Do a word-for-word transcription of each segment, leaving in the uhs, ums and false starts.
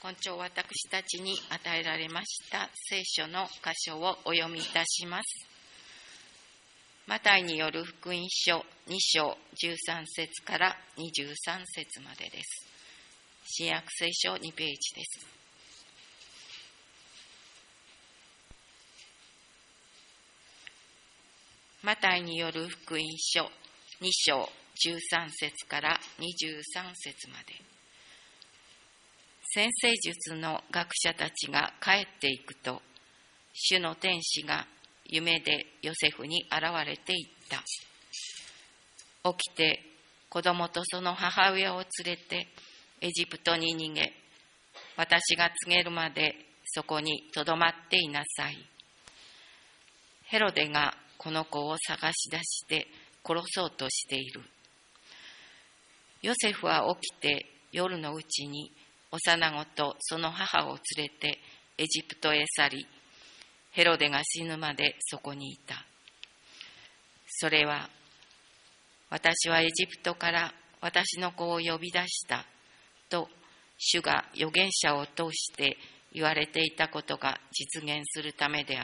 今朝私たちに与えられました聖書の箇所をお読みいたします。マタイによる福音書に章じゅうさん節からにじゅうさん節までです。新約聖書にページです。マタイによる福音書に章じゅうさん節からにじゅうさん節まで。占星術の学者たちが帰っていくと、主の天使が夢でヨセフに現れていった。起きて子供とその母親を連れてエジプトに逃げ、私が告げるまでそこにとどまっていなさい。ヘロデがこの子を探し出して殺そうとしている。ヨセフは起きて夜のうちに幼子とその母を連れてエジプトへ去り、ヘロデが死ぬまでそこにいた。それは、私はエジプトから私の子を呼び出したと主が預言者を通して言われていたことが実現するためであった。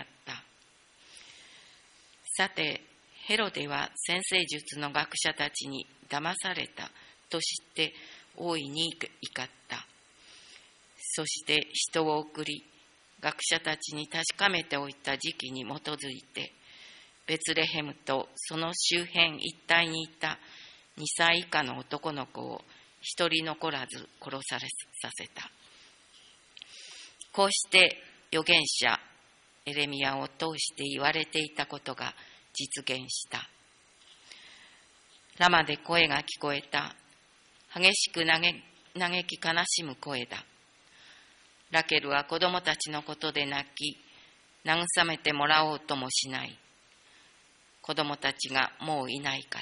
さて、ヘロデは占星術の学者たちに騙されたと知って大いに怒った。そして人を送り、学者たちに確かめておいた時期に基づいて、ベツレヘムとその周辺一帯にいたにさい以下の男の子を一人残らず殺されさせた。こうして預言者エレミヤを通して言われていたことが実現した。ラマで声が聞こえた。激しく嘆き悲しむ声だ。ラケルは子供たちのことで泣き、慰めてもらおうともしない。子供たちがもういないから。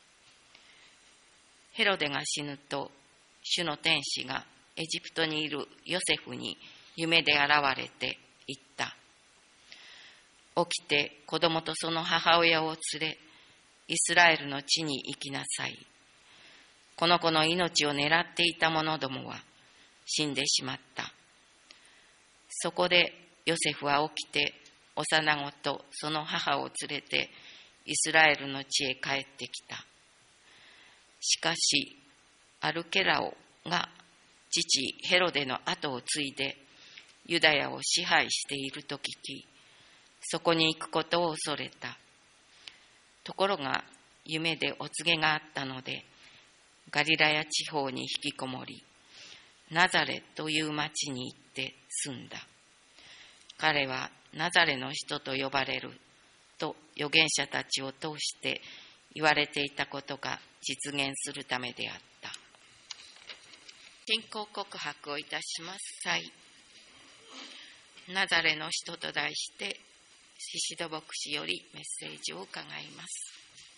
ヘロデが死ぬと、主の天使がエジプトにいるヨセフに夢で現れて言った。起きて子供とその母親を連れ、イスラエルの地に行きなさい。この子の命を狙っていた者どもは死んでしまった。そこでヨセフは起きて幼子とその母を連れてイスラエルの地へ帰ってきた。しかしアルケラオが父ヘロデの後を継いでユダヤを支配していると聞き、そこに行くことを恐れた。ところが夢でお告げがあったので、ガリラヤ地方に引きこもり、ナザレという町に行って住んだ。彼はナザレの人と呼ばれると預言者たちを通して言われていたことが実現するためであった。信仰告白をいたします際、ナザレの人と題して宍戸牧師よりメッセージを伺います。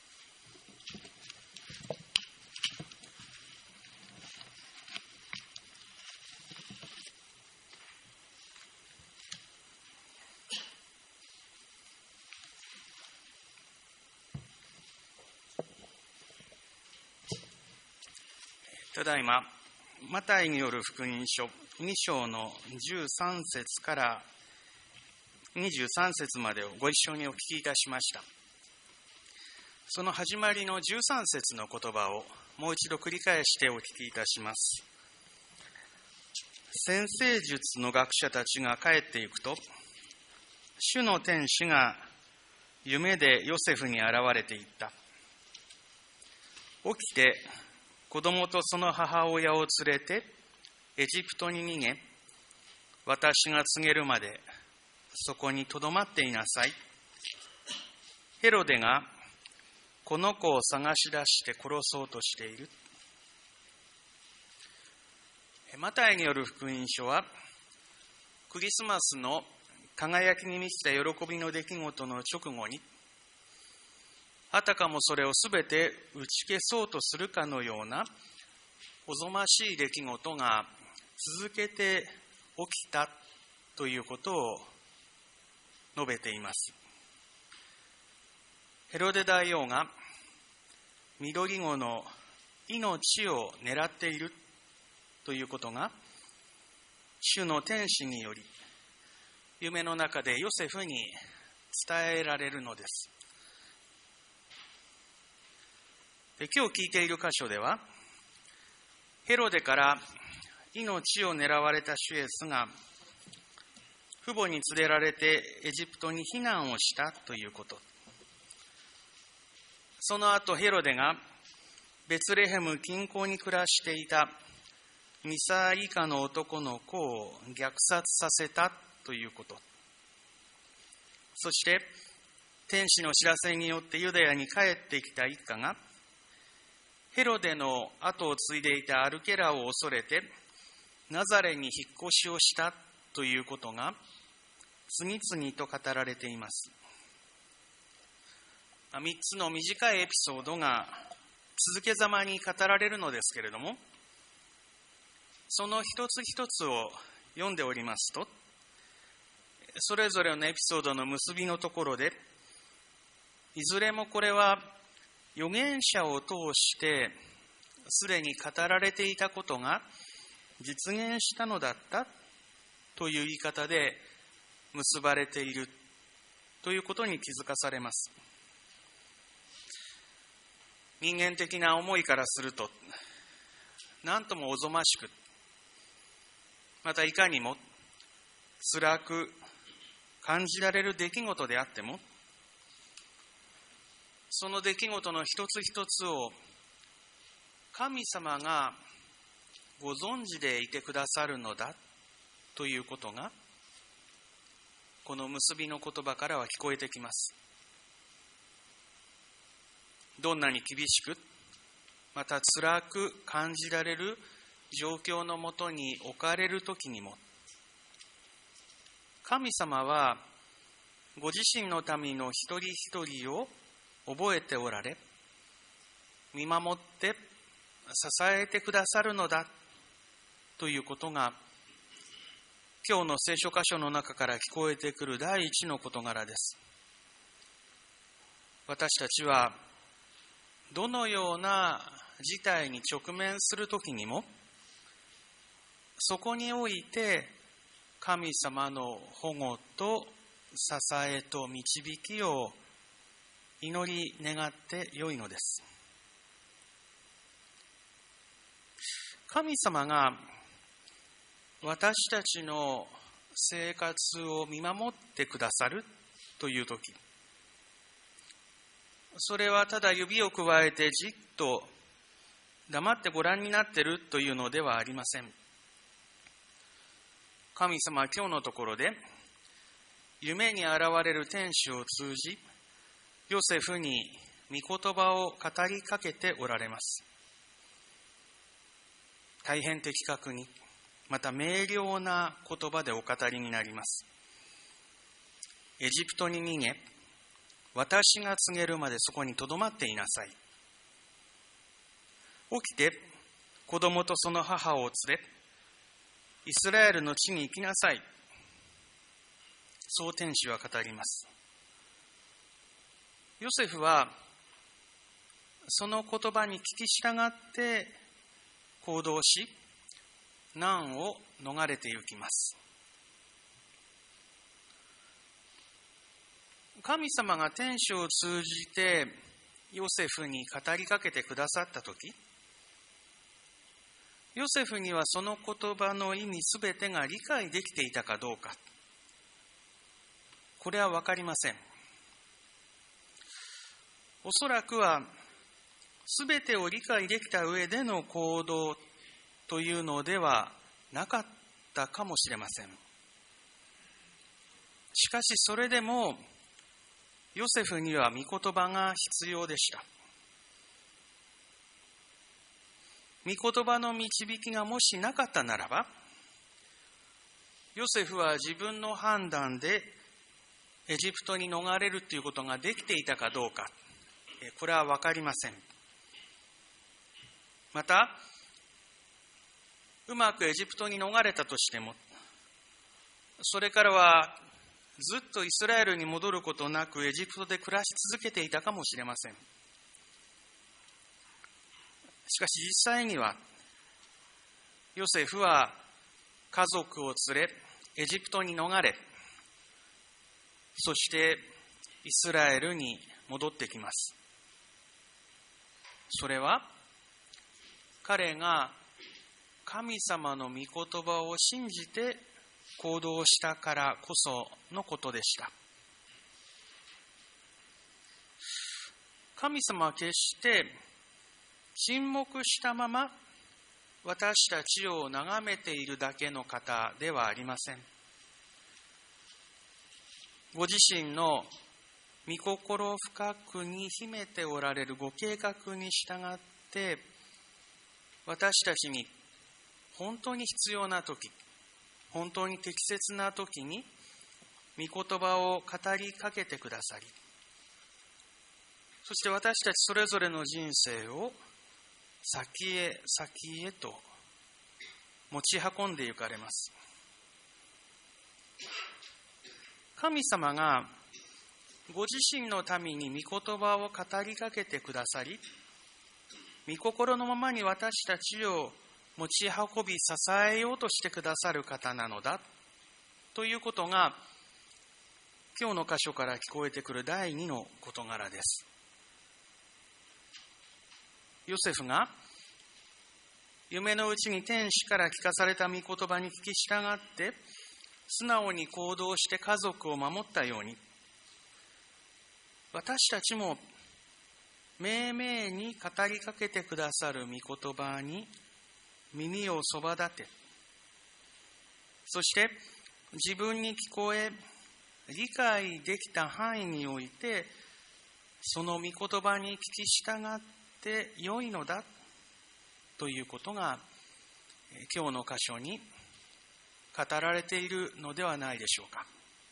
ただいま、マタイによる福音書に章のじゅうさん節からにじゅうさん節までをご一緒にお聞きいたしました。その始まりのじゅうさん節の言葉をもう一度繰り返してお聞きいたします。占星術の学者たちが帰っていくと、主の天使が夢でヨセフに現れていった。起きて子供とその母親を連れてエジプトに逃げ、私が告げるまでそこにとどまっていなさい。ヘロデがこの子を探し出して殺そうとしている。マタイによる福音書は、クリスマスの輝きに満ちた喜びの出来事の直後に、あたかもそれをすべて打ち消そうとするかのようなおぞましい出来事が続けて起きたということを述べています。ヘロデ大王が緑子の命を狙っているということが主の天使により夢の中でヨセフに伝えられるのです。で、今日聞いている箇所では、ヘロデから命を狙われた主イエスが父母に連れられてエジプトに避難をしたということ。その後ヘロデがベツレヘム近郊に暮らしていたにさい以下の男の子を虐殺させたということ。そして天使の知らせによってユダヤに帰ってきた一家がヘロデの後を継いでいたアルケラを恐れてナザレに引っ越しをしたということが次々と語られています。みっつの短いエピソードが続けざまに語られるのですけれども、その一つ一つを読んでおりますと、それぞれのエピソードの結びのところで、いずれもこれは預言者を通してすでに語られていたことが実現したのだったという言い方で結ばれているということに気づかされます。人間的な思いからすると、何ともおぞましく、またいかにも辛く感じられる出来事であっても、その出来事の一つ一つを神様がご存知でいてくださるのだということが、この結びの言葉からは聞こえてきます。どんなに厳しく、また辛く感じられる状況のもとに置かれるときにも、神様はご自身の民の一人一人を覚えておられ、見守って支えてくださるのだということが、今日の聖書箇所の中から聞こえてくる第一の事柄です。私たちはどのような事態に直面するときにも、そこにおいて神様の保護と支えと導きを祈り願ってよいのです。神様が私たちの生活を見守ってくださるというとき、それはただ指をくわえてじっと黙ってご覧になっているというのではありません。神様は今日のところで夢に現れる天使を通じ、ヨセフに御言葉を語りかけておられます。大変的確に、また明瞭な言葉でお語りになります。エジプトに逃げ、私が告げるまでそこにとどまっていなさい。起きて子供とその母を連れ、イスラエルの地に行きなさい。そう天使は語ります。ヨセフはその言葉に聞き従って行動し、難を逃れて行きます。神様が天使を通じてヨセフに語りかけてくださったとき、ヨセフにはその言葉の意味すべてが理解できていたかどうか、これは分かりません。おそらくはすべてを理解できた上での行動というのではなかったかもしれません。しかしそれでもヨセフには御言葉が必要でした。御言葉の導きがもしなかったならば、ヨセフは自分の判断でエジプトに逃れるということができていたかどうか、これは分かりません。また、うまくエジプトに逃れたとしても、それからはずっとイスラエルに戻ることなくエジプトで暮らし続けていたかもしれません。しかし実際にはヨセフは家族を連れ、エジプトに逃れ、そしてイスラエルに戻ってきます。それは彼が神様の御言葉を信じて行動したからこそのことでした。神様は決して沈黙したまま私たちを眺めているだけの方ではありません。ご自身の御心深くに秘めておられるご計画に従って私たちに本当に必要な時、本当に適切な時に御言葉を語りかけてくださり、そして私たちそれぞれの人生を先へ先へと持ち運んで行かれます。神様がご自身の民に御言葉を語りかけてくださり、御心のままに私たちを持ち運び支えようとしてくださる方なのだということが今日の箇所から聞こえてくる第二の事柄です。ヨセフが夢のうちに天使から聞かされた御言葉に聞き従って素直に行動して家族を守ったように、私たちもめいめいに語りかけてくださる御言葉に耳をそば立て、そして自分に聞こえ理解できた範囲においてその御言葉に聞き従って良いのだということが今日の箇所に語られているのではないでしょうか。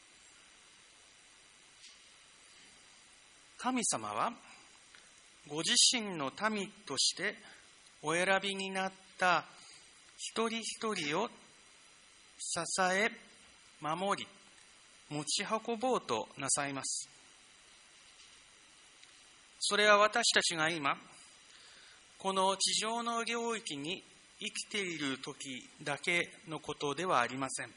神様はご自身の民としてお選びになった一人一人を支え、守り、持ち運ぼうとなさいます。それは私たちが今、この地上の領域に生きている時だけのことではありません。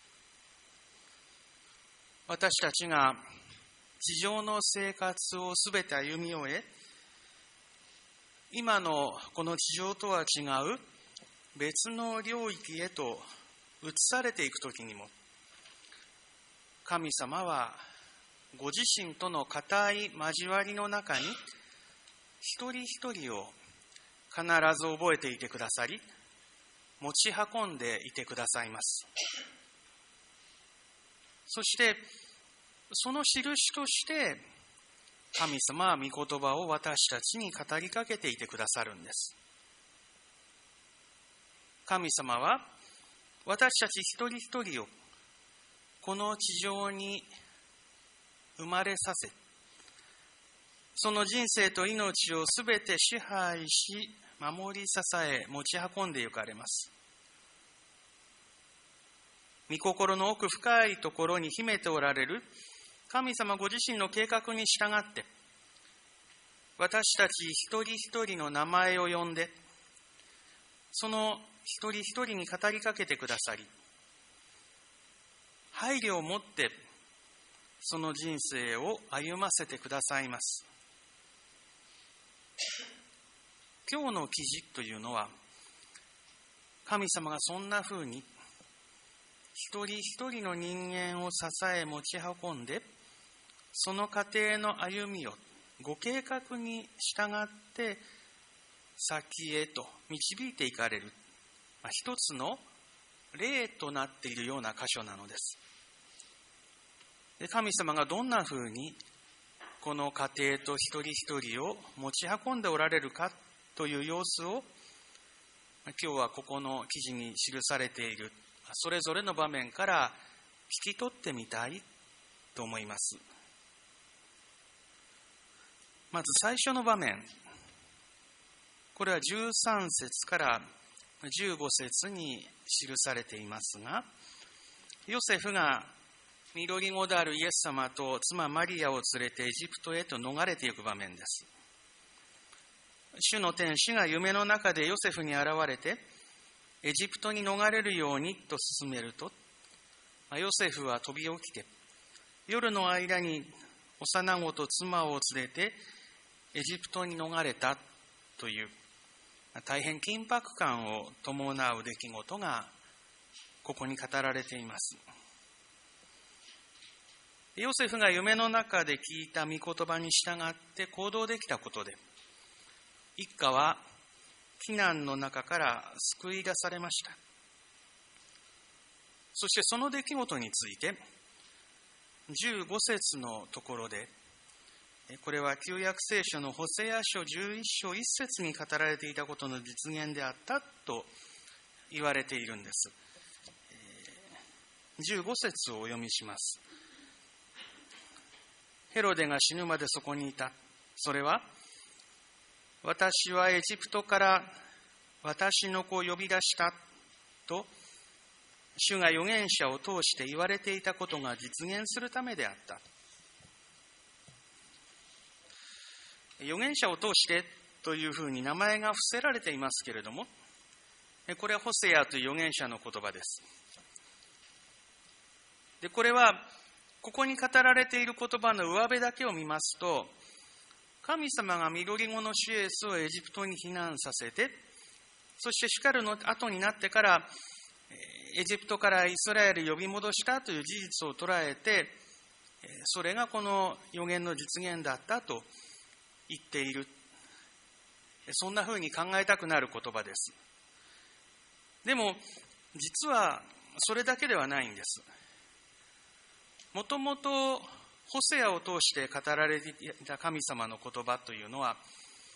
私たちが地上の生活をすべて歩み終え、今のこの地上とは違う別の領域へと移されていくときにも、神様はご自身との固い交わりの中に一人一人を必ず覚えていてくださり、持ち運んでいてくださいます。そしてその印として神様は御言葉を私たちに語りかけていてくださるんです。神様は私たち一人一人をこの地上に生まれさせ、その人生と命をすべて支配し、守り支え、持ち運んで行かれます。御心の奥深いところに秘めておられる神様ご自身の計画に従って、私たち一人一人の名前を呼んで、その一人一人に語りかけてくださり、配慮を持ってその人生を歩ませてくださいます。今日の記事というのは、神様がそんなふうに一人一人の人間を支え持ち運んで、その過程の歩みをご計画に従って先へと導いていかれる、まあ、一つの例となっているような箇所なのです。で、神様がどんなふうにこの過程と一人一人を持ち運んでおられるかという様子を、今日はここの記事に記されているそれぞれの場面から聞き取ってみたいと思います。まず最初の場面、これはじゅうさん節からじゅうご節に記されていますが、ヨセフが緑子であるイエス様と妻マリアを連れてエジプトへと逃れていく場面です。主の天使が夢の中でヨセフに現れて、 エジプトに逃れるようにと勧めると、ヨセフは飛び起きて、夜の間に幼子と妻を連れてエジプトに逃れたという大変緊迫感を伴う出来事がここに語られています。ヨセフが夢の中で聞いた御言葉に従って行動できたことで、一家は危難の中から救い出されました。そしてその出来事についてじゅうご節のところで、これは旧約聖書のホセア書じゅういち章いち節に語られていたことの実現であったと言われているんです。じゅうご節をお読みします。ヘロデが死ぬまでそこにいた。それは、私はエジプトから私の子を呼び出したと、主が預言者を通して言われていたことが実現するためであった。預言者を通してというふうに名前が伏せられていますけれども、これはホセアという預言者の言葉です。で、これはここに語られている言葉の上辺だけを見ますと、神様が緑子の主イエスをエジプトに避難させて、そしてシュカルの後になってからエジプトからイスラエル呼び戻したという事実を捉えて、それがこの預言の実現だったと言っている。そんなふうに考えたくなる言葉です。でも実はそれだけではないんです。もともとホセアを通して語られていた神様の言葉というのは、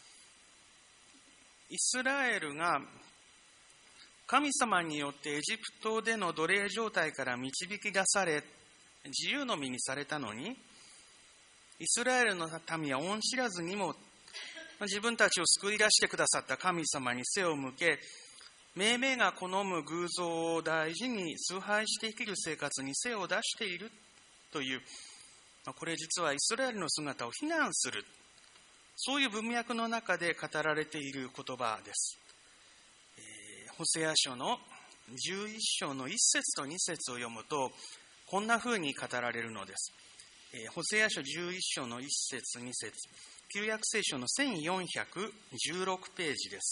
イスラエルが神様によってエジプトでの奴隷状態から導き出され、自由の身にされたのに、イスラエルの民は恩知らずにも自分たちを救い出してくださった神様に背を向け、命名が好む偶像を大事に崇拝して生きる生活に背を出しているという、これ実はイスラエルの姿を非難する、そういう文脈の中で語られている言葉です。えー、ホセア書のじゅういち章のいち節とに節を読むと、こんな風に語られるのです。えー、ホセア書じゅういち章のいち節に節、旧約聖書のせんよんひゃくじゅうろくページです。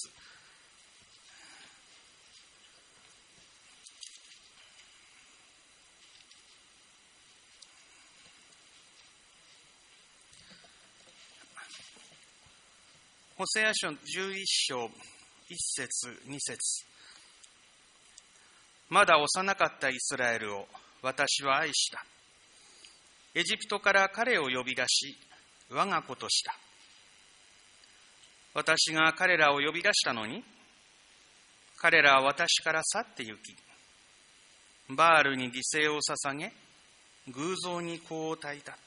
ホセア書じゅういち章いち節に節、まだ幼かったイスラエルを私は愛した。エジプトから彼を呼び出し、我が子とした。私が彼らを呼び出したのに、彼らは私から去って行き、バールに犠牲を捧げ、偶像に香を焚いた。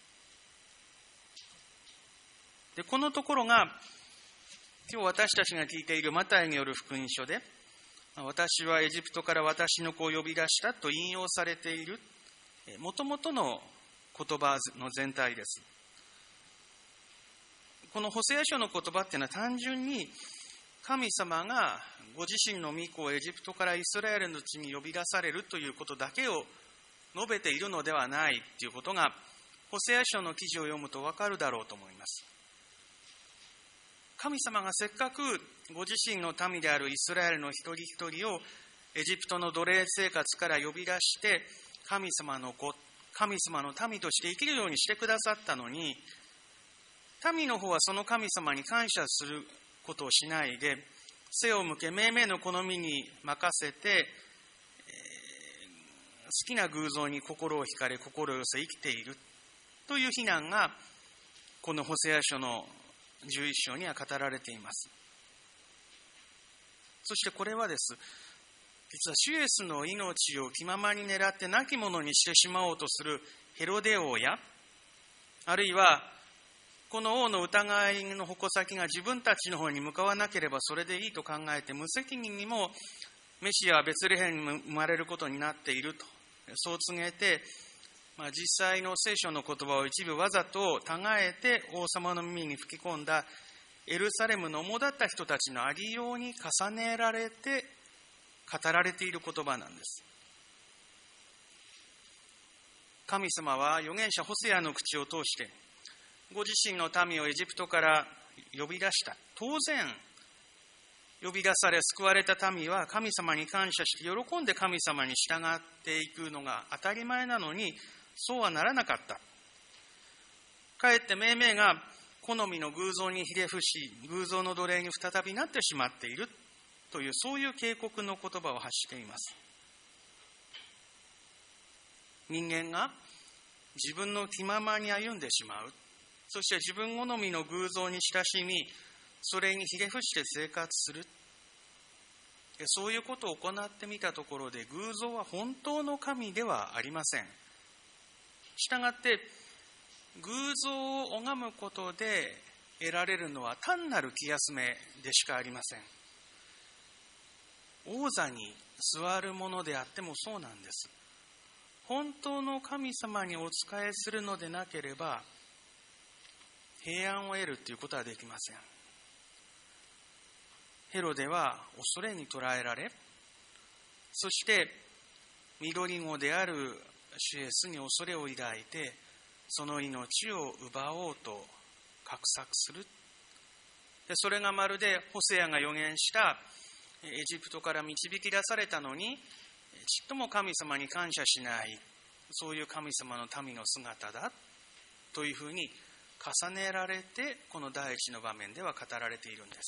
で、このところが、今日私たちが聞いているマタイによる福音書で、私はエジプトから私の子を呼び出したと引用されている、もともとの言葉の全体です。このホセア書の言葉っていうのは単純に神様がご自身の御子をエジプトからイスラエルの地に呼び出されるということだけを述べているのではないということが、ホセア書の記事を読むとわかるだろうと思います。神様がせっかくご自身の民であるイスラエルの一人一人をエジプトの奴隷生活から呼び出して神様の子、神様の民として生きるようにしてくださったのに、民の方はその神様に感謝することをしないで、背を向け命名の好みに任せて、えー、好きな偶像に心を惹かれ心を寄せ生きているという非難がこのホセア書のじゅういち章には語られています。そしてこれはです、実は主イエスの命を気ままに狙って亡き者にしてしまおうとするヘロデ王や、あるいはこの王の疑いの矛先が自分たちの方に向かわなければそれでいいと考えて、無責任にもメシアはベツレヘムに生まれることになっているとそう告げて、まあ、実際の聖書の言葉を一部わざと違えて王様の耳に吹き込んだエルサレムの主だった人たちのありように重ねられて語られている言葉なんです。神様は預言者ホセアの口を通してご自身の民をエジプトから呼び出した。当然呼び出され救われた民は神様に感謝して喜んで神様に従っていくのが当たり前なのに、そうはならなかった。かえって命名が好みの偶像にひれ伏し、偶像の奴隷に再びなってしまっているという、そういう警告の言葉を発しています。人間が自分の気ままに歩んでしまう、そして自分好みの偶像に親しみ、それにひれ伏して生活する。そういうことを行ってみたところで、偶像は本当の神ではありません。したがって偶像を拝むことで得られるのは単なる気休めでしかありません。王座に座るものであってもそうなんです。本当の神様にお仕えするのでなければ平安を得るということはできません。ヘロデは恐れに捕らえられ、そして緑子である主イエスに恐れを抱いて、その命を奪おうと画策する。でそれがまるでホセアが預言したエジプトから導き出されたのにちっとも神様に感謝しない、そういう神様の民の姿だというふうに重ねられて、この第一の場面では語られているんです。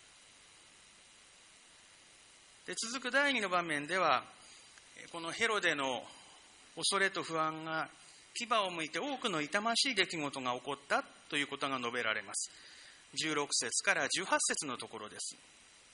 で続く第二の場面では、このヘロデの恐れと不安が牙をむいて多くの痛ましい出来事が起こったということが述べられます。じゅうろく節からじゅうはち節のところです。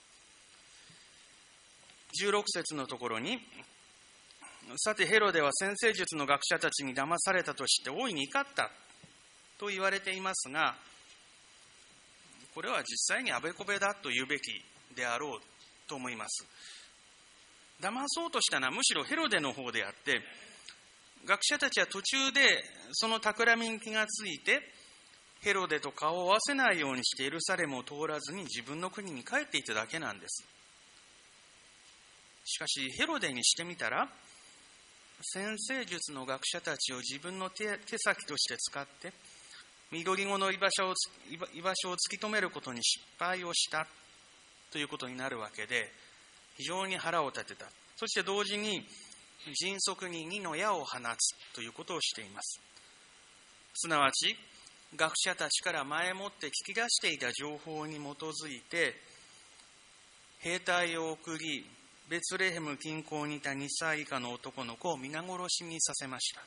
じゅうろく節のところに、さてヘロデは占星術の学者たちに騙されたとして大いに怒ったと言われていますが、これは実際にあべこべだと言うべきであろうと思います。騙そうとしたのはむしろヘロデの方であって、学者たちは途中でその企みに気がついて、ヘロデと顔を合わせないようにしてエルサレムを通らずに自分の国に帰っていただけなんです。しかしヘロデにしてみたら、占星術の学者たちを自分の 手, 手先として使って緑子の居場所を居場所を突き止めることに失敗をしたということになるわけで、非常に腹を立てた。そして同時に迅速に二の矢を放つということをしています。すなわち学者たちから前もって聞き出していた情報に基づいて兵隊を送り、ベツレヘム近郊にいたにさい以下の男の子を皆殺しにさせました。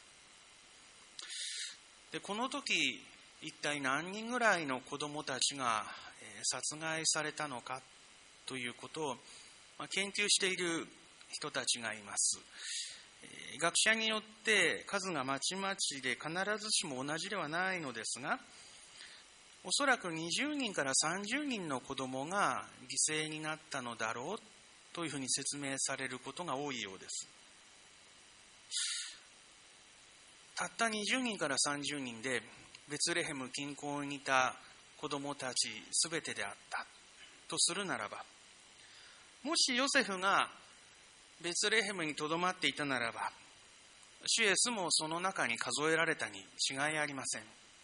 でこの時一体何人ぐらいの子供たちが殺害されたのかということを研究している人たちがいます。学者によって数がまちまちで必ずしも同じではないのですが、おそらくにじゅうにんからさんじゅうにんの子供が犠牲になったのだろうというふうに説明されることが多いようです。たったにじゅうにんからさんじゅうにんでベツレヘム近郊にいた子供たちすべてであったとするならば、もしヨセフがベツレヘムにとどまっていたならば、主イエスもその中に数えられたに違いありません。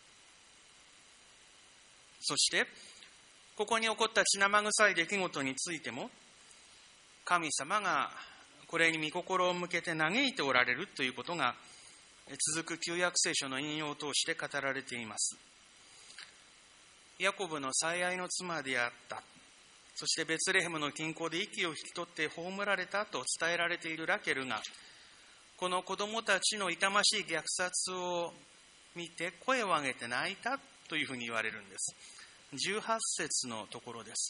そしてここに起こった血生臭い出来事についても、神様がこれに御心を向けて嘆いておられるということが続く旧約聖書の引用を通して語られています。ヤコブの最愛の妻であった、そしてベツレヘムの近郊で息を引き取って葬られたと伝えられているラケルが、この子供たちの痛ましい虐殺を見て声を上げて泣いたというふうに言われるんです。じゅうはち節のところです。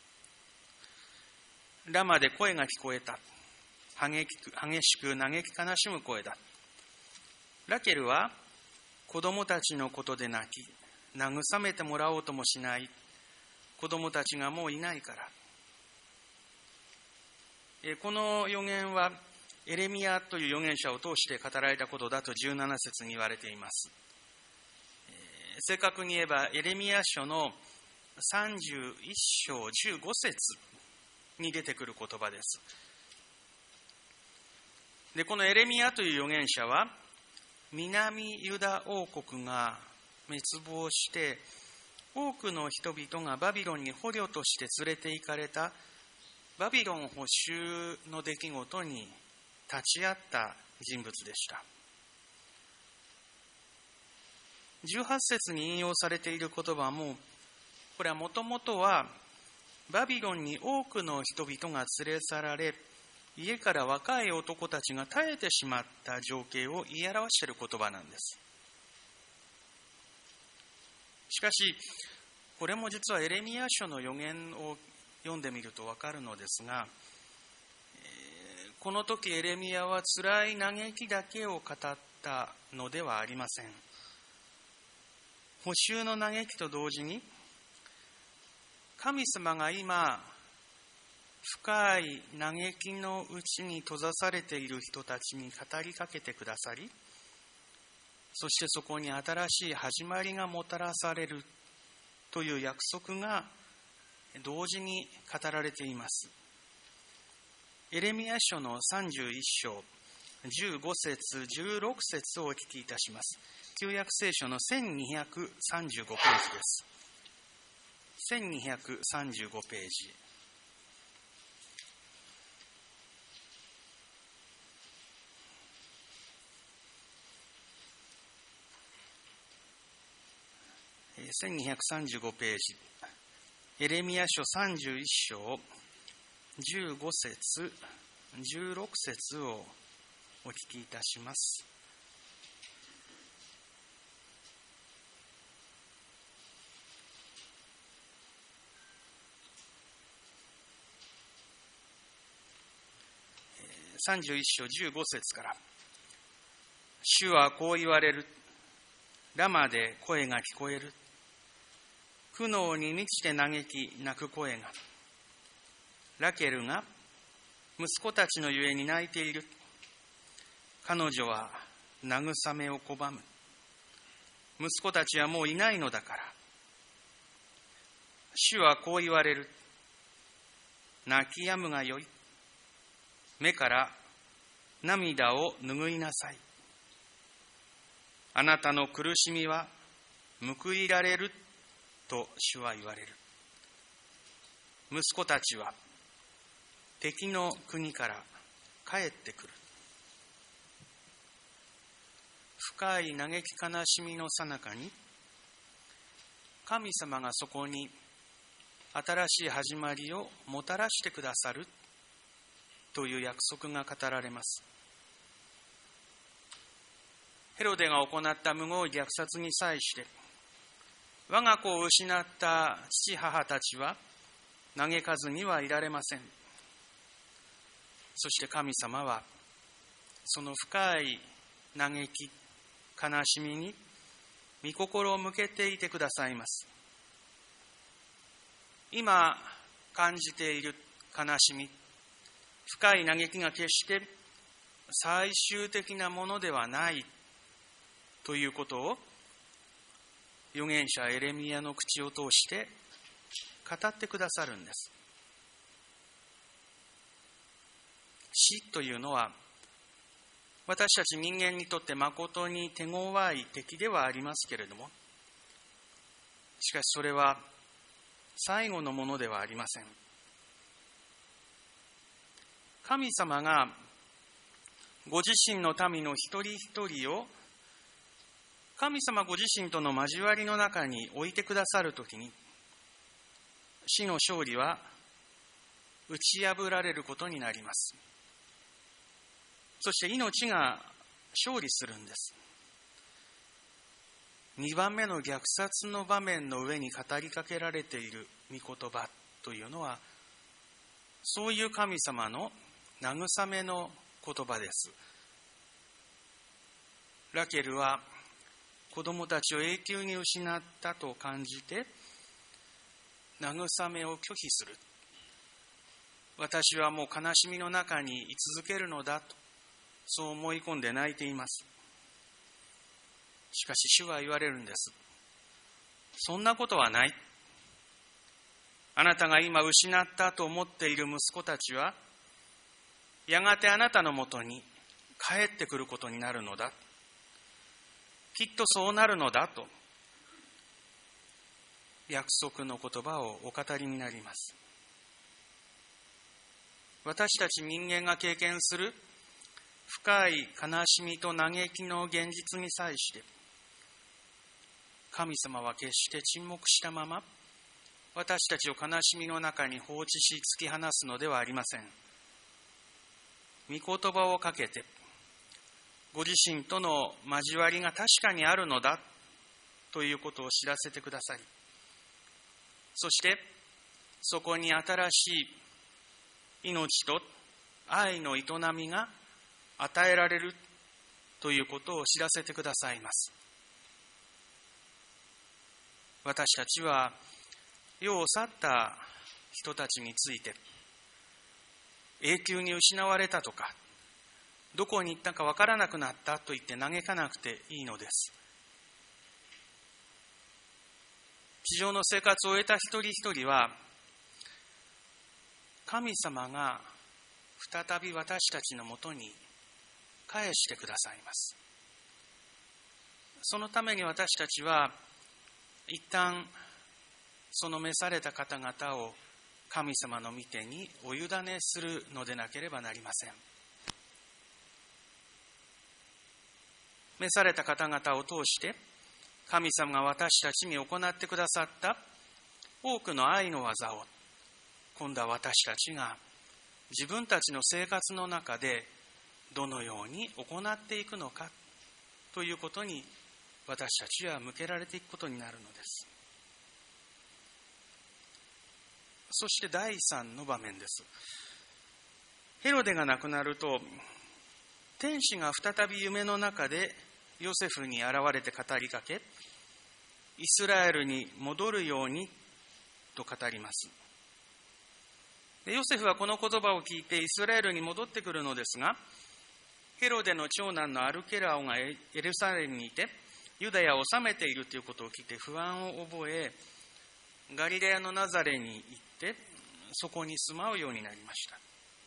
ラマで声が聞こえた。激しく嘆き悲しむ声だ。ラケルは子供たちのことで泣き、慰めてもらおうともしない。子供たちがもういないから。この預言はエレミヤという預言者を通して語られたことだとじゅうなな節に言われています。正確に言えばエレミヤ書のさんじゅういっ章じゅうご節に出てくる言葉です。 で、このエレミヤという預言者は、南ユダ王国が滅亡して、多くの人々がバビロンに捕虜として連れて行かれたバビロン捕囚の出来事に立ち会った人物でした。じゅうはち節に引用されている言葉も、これはもともとはバビロンに多くの人々が連れ去られ、家から若い男たちが絶えてしまった情景を言い表している言葉なんです。しかし、これも実はエレミヤ書の預言を読んでみるとわかるのですが、この時エレミヤは辛い嘆きだけを語ったのではありません。捕囚の嘆きと同時に、神様が今、深い嘆きのうちに閉ざされている人たちに語りかけてくださり、そしてそこに新しい始まりがもたらされるという約束が同時に語られています。エレミヤ書のさんじゅういっ章、じゅうご節、じゅうろく節をお聞きいたします。旧約聖書のせんにひゃくさんじゅうごページです。せんにひゃくさんじゅうごページ。せんにひゃくさんじゅうごページ、エレミヤ書さんじゅういっ章、じゅうご節、じゅうろく節をお聞きいたします。さんじゅういっ章じゅうご節から、主はこう言われる。ラマで声が聞こえる。苦悩に満ちて嘆き泣く声が。ラケルが息子たちのゆえに泣いている。彼女は慰めを拒む。息子たちはもういないのだから。主はこう言われる。泣き止むがよい。目から涙を拭いなさい。あなたの苦しみは報いられると主は言われる。息子たちは敵の国から帰ってくる。深い嘆き悲しみの最中に、神様がそこに新しい始まりをもたらしてくださるという約束が語られます。ヘロデが行ったむごい虐殺に際して、我が子を失った父母たちは嘆かずにはいられません。そして神様はその深い嘆き悲しみに御心を向けていてくださいます。今感じている悲しみ、深い嘆きが決して最終的なものではないということを預言者エレミヤの口を通して語ってくださるんです。死というのは私たち人間にとって誠に手強い敵ではありますけれども、しかしそれは最後のものではありません。神様がご自身の民の一人一人を神様ご自身との交わりの中に置いてくださるときに、死の勝利は打ち破られることになります。そして命が勝利するんです。にばんめの虐殺の場面の上に語りかけられている御言葉というのは、そういう神様の慰めの言葉です。ラケルは子供たちを永久に失ったと感じて慰めを拒否する。私はもう悲しみの中に居続けるのだと、そう思い込んで泣いています。しかし主は言われるんです。そんなことはない。あなたが今失ったと思っている息子たちはやがてあなたのもとに帰ってくることになるのだ。きっとそうなるのだと、約束の言葉をお語りになります。私たち人間が経験する深い悲しみと嘆きの現実に際して、神様は決して沈黙したまま、私たちを悲しみの中に放置し突き放すのではありません。御言葉をかけて、ご自身との交わりが確かにあるのだということを知らせてくださり、そしてそこに新しい命と愛の営みが与えられるということを知らせてくださいます。私たちは世を去った人たちについて、永久に失われたとか、どこに行ったかわからなくなったと言って嘆かなくていいのです。地上の生活を終えた一人一人は、神様が再び私たちのもとに返してくださいます。そのために私たちは一旦その召された方々を神様の御手にお委ねするのでなければなりません。召された方々を通して神様が私たちに行ってくださった多くの愛の技を、今度は私たちが自分たちの生活の中でどのように行っていくのかということに、私たちは向けられていくことになるのです。そしてだいさんの場面です。ヘロデが亡くなると、天使が再び夢の中でヨセフに現れて語りかけ、イスラエルに戻るようにと語ります。でヨセフはこの言葉を聞いてイスラエルに戻ってくるのですが、ヘロデの長男のアルケラオがエルサレムにいてユダヤを治めているということを聞いて不安を覚え、ガリレヤのナザレに行ってそこに住まうようになりました。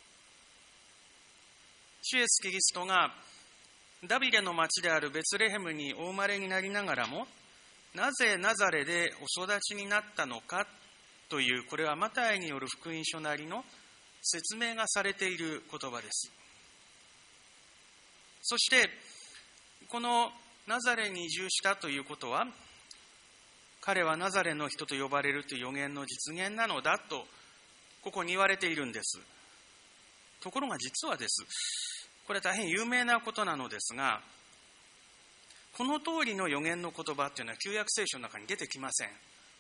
主イエスキリストがダビデの町であるベツレヘムにお生まれになりながらも、なぜナザレでお育ちになったのかという、これはマタイによる福音書なりの説明がされている言葉です。そしてこのナザレに移住したということは、彼はナザレの人と呼ばれるという予言の実現なのだとここに言われているんです。ところが実はです、これは大変有名なことなのですが、この通りの予言の言葉というのは旧約聖書の中に出てきません。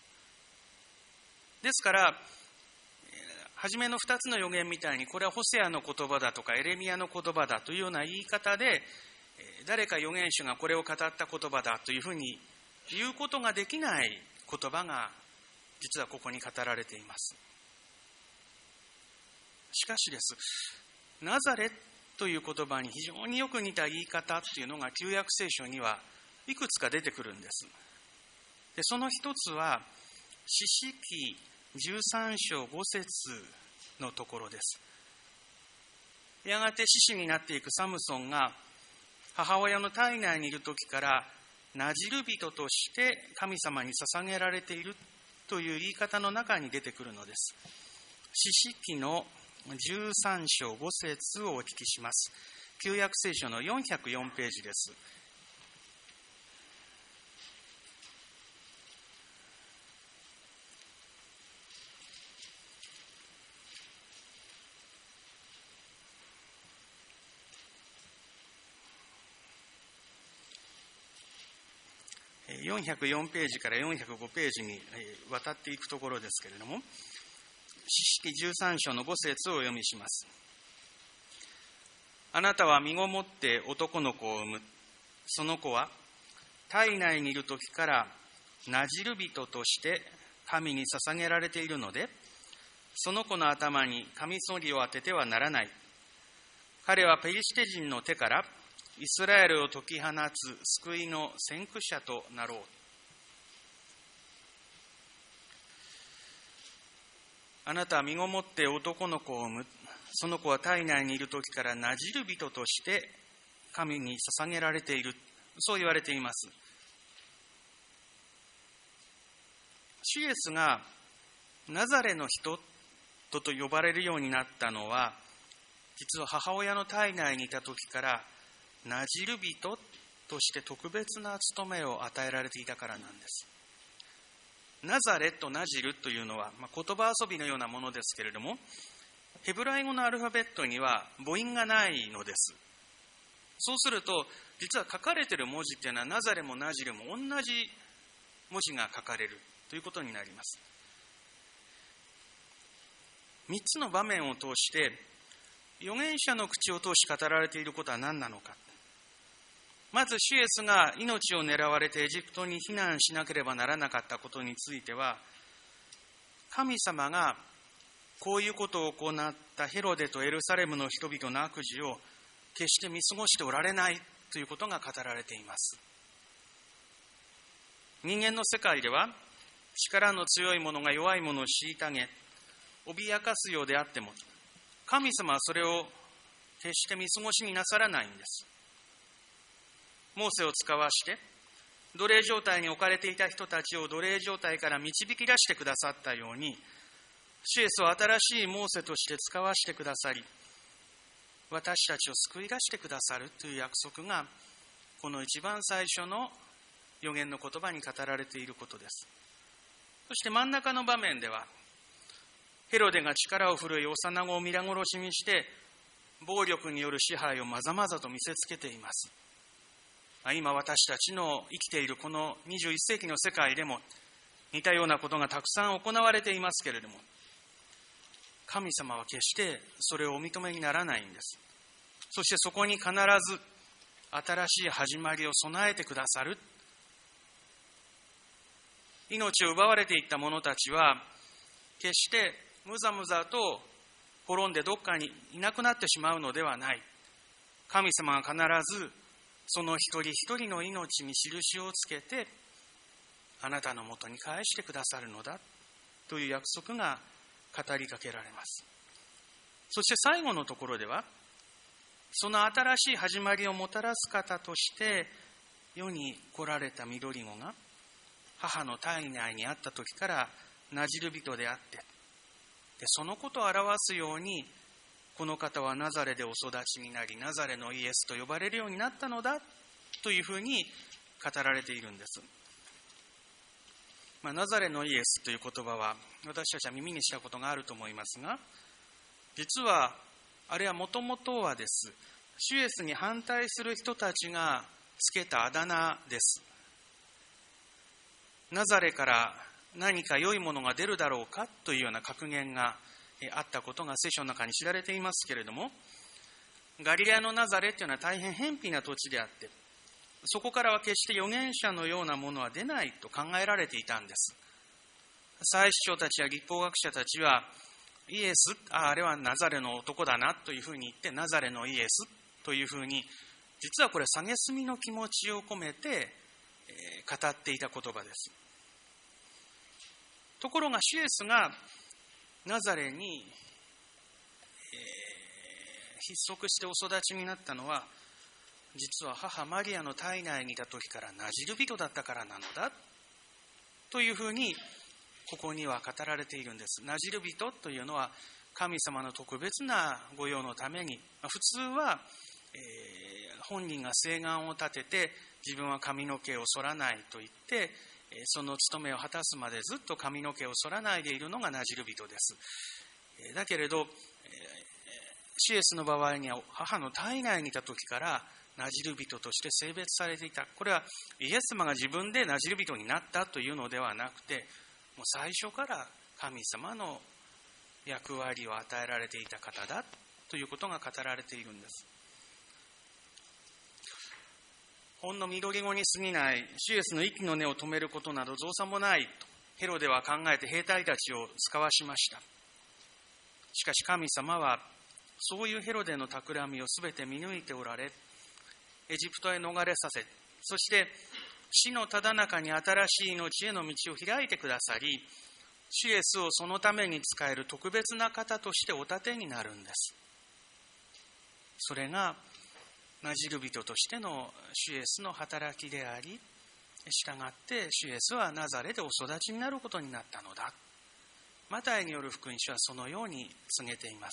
ですから初めのふたつの予言みたいに、これはホセアの言葉だとかエレミヤの言葉だというような言い方で、誰か預言者がこれを語った言葉だというふうに言うことができない言葉が実はここに語られています。しかしです、ナザレという言葉に非常によく似た言い方というのが旧約聖書にはいくつか出てくるんです。でその一つは士師記じゅうさん章ご節のところです。やがて士師になっていくサムソンが母親の体内にいる時からなじる人として神様に捧げられているという言い方の中に出てくるのです。士師記のじゅうさん章ご節をお聞きします。旧約聖書のよんひゃくよんページです。よんひゃくよんページからよんひゃくごページに渡っていくところですけれども、士師記じゅうさん章のご節をお読みします。あなたは身ごもって男の子を産む。その子は体内にいる時からなじる人として神に捧げられているので、その子の頭にカミソリを当ててはならない。彼はペリシテ人の手からイスラエルを解き放つ救いの先駆者となろう。あなたは身ごもって男の子を産む。その子は体内にいる時からなじる人として神に捧げられている、そう言われています。主イエスがナザレの人と呼ばれるようになったのは、実は母親の体内にいた時からなじる人として特別な務めを与えられていたからなんです。ナザレとナジルというのは、まあ、言葉遊びのようなものですけれども、ヘブライ語のアルファベットには母音がないのです。そうすると、実は書かれている文字というのはナザレもナジルも同じ文字が書かれるということになります。三つの場面を通して預言者の口を通し語られていることは何なのか。まず主イエスが命を狙われてエジプトに避難しなければならなかったことについては、神様がこういうことを行ったヘロデとエルサレムの人々の悪事を決して見過ごしておられないということが語られています。人間の世界では力の強い者が弱い者を虐げ脅かすようであっても、神様はそれを決して見過ごしになさらないんです。モーセを使わして奴隷状態に置かれていた人たちを奴隷状態から導き出してくださったように、主イエスを新しいモーセとして使わしてくださり、私たちを救い出してくださるという約束が、この一番最初の預言の言葉に語られていることです。そして真ん中の場面では、ヘロデが力を振るい幼子を皆殺しにして暴力による支配をまざまざと見せつけています。今私たちの生きているこのにじゅういっ世紀の世界でも似たようなことがたくさん行われていますけれども、神様は決してそれをお認めにならないんです。そしてそこに必ず新しい始まりを備えてくださる。命を奪われていった者たちは決してむざむざと滅んでどっかにいなくなってしまうのではない。神様が必ずその一人一人の命に印をつけてあなたのもとに返してくださるのだという約束が語りかけられます。そして最後のところでは、その新しい始まりをもたらす方として世に来られた緑子が母の体内にあった時からなじる人であって、でそのことを表すように、この方はナザレでお育ちになり、ナザレのイエスと呼ばれるようになったのだというふうに語られているんです。まあ、ナザレのイエスという言葉は私たちは耳にしたことがあると思いますが、実はあれはもともとはです、主イエスに反対する人たちがつけたあだ名です。ナザレから何か良いものが出るだろうかというような格言があったことが聖書の中に知られていますけれども、ガリレアのナザレというのは大変偏僻な土地であって、そこからは決して預言者のようなものは出ないと考えられていたんです。祭司長たちや律法学者たちは、イエス、あ, あれはナザレの男だなというふうに言って、ナザレのイエスというふうに、実はこれ蔑みの気持ちを込めて、えー、語っていた言葉です。ところが主イエスがナザレに、えー、筆足してお育ちになったのは、実は母マリアの体内にいた時からなじる人だったからなのだというふうにここには語られているんです。なじる人というのは神様の特別な御用のために、普通は、えー、本人が誓願を立てて自分は髪の毛を剃らないと言ってその務めを果たすまでずっと髪の毛を剃らないでいるのがなじる人です。だけれど主イエスの場合には母の体内にいた時からなじる人として性別されていた。これはイエス様が自分でなじる人になったというのではなくて、もう最初から神様の役割を与えられていた方だということが語られているんです。ほんの緑子に過ぎない主イエスの息の根を止めることなど造作もないとヘロデは考えて兵隊たちを遣わしました。しかし神様はそういうヘロデの企みをすべて見抜いておられ、エジプトへ逃れさせ、そして死のただ中に新しい命への道を開いてくださり、主イエスをそのために使える特別な方としてお立てになるんです。それがなじる人としての主イエスの働きであり、したがって主イエスはナザレでお育ちになることになったのだ。マタイによる福音書はそのように告げています。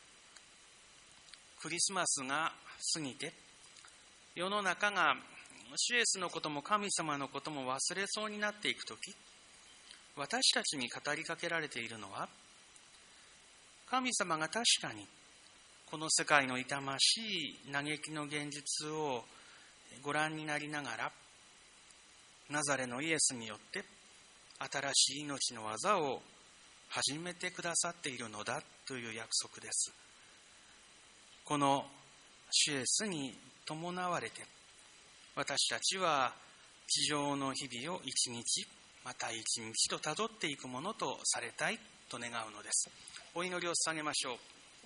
クリスマスが過ぎて、世の中が主イエスのことも神様のことも忘れそうになっていくとき、私たちに語りかけられているのは、神様が確かにこの世界の痛ましい嘆きの現実をご覧になりながら、ナザレのイエスによって新しい命の技を始めてくださっているのだという約束です。この主イエスに伴われて、私たちは地上の日々を一日また一日とたどっていくものとされたいと願うのです。お祈りを捧げましょう。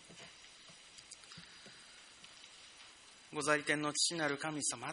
ご在天の父なる神様、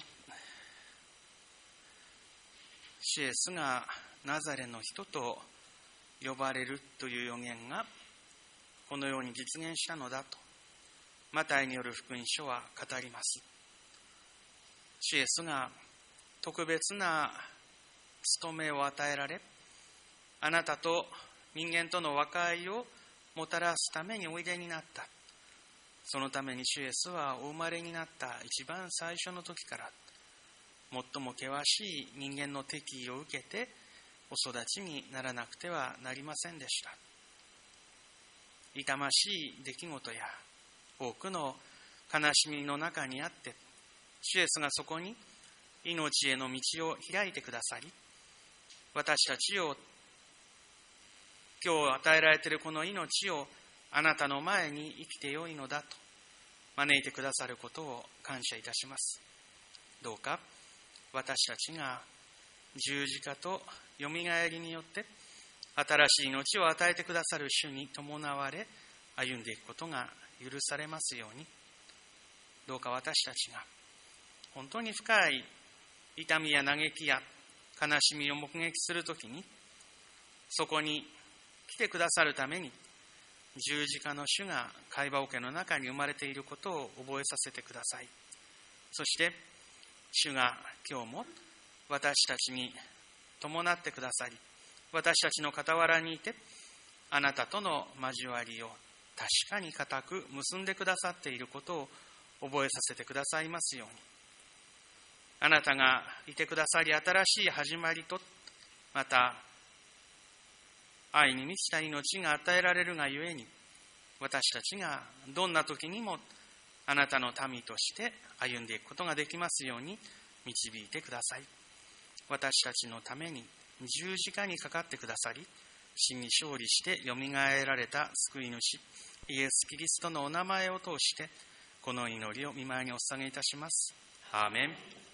主イエスがナザレの人と呼ばれるという予言がこのように実現したのだとマタイによる福音書は語ります。主イエスが特別な務めを与えられ、あなたと人間との和解をもたらすためにおいでになった。そのために主イエスはお生まれになった一番最初の時から最も険しい人間の敵意を受けてお育ちにならなくてはなりませんでした。痛ましい出来事や多くの悲しみの中にあって、主イエスがそこに命への道を開いてくださり、私たちを今日与えられているこの命をあなたの前に生きてよいのだと招いてくださることを感謝いたします。どうか私たちが十字架とよみがえりによって新しい命を与えてくださる主に伴われ歩んでいくことが許されますように、どうか私たちが本当に深い痛みや嘆きや悲しみを目撃するときに、そこに来てくださるために十字架の主が貝羽桶の中に生まれていることを覚えさせてください。そして主が今日も私たちに伴ってくださり、私たちの傍らにいてあなたとの交わりを確かに固く結んでくださっていることを覚えさせてくださいますように、あなたがいてくださり、新しい始まりとまた愛に満ちた命が与えられるがゆえに、私たちがどんな時にもあなたの民として歩んでいくことができますように導いてください。私たちのために十字架にかかってくださり、死に勝利してよみがえられた救い主イエス・キリストのお名前を通してこの祈りを御前にお捧げいたします。アーメン。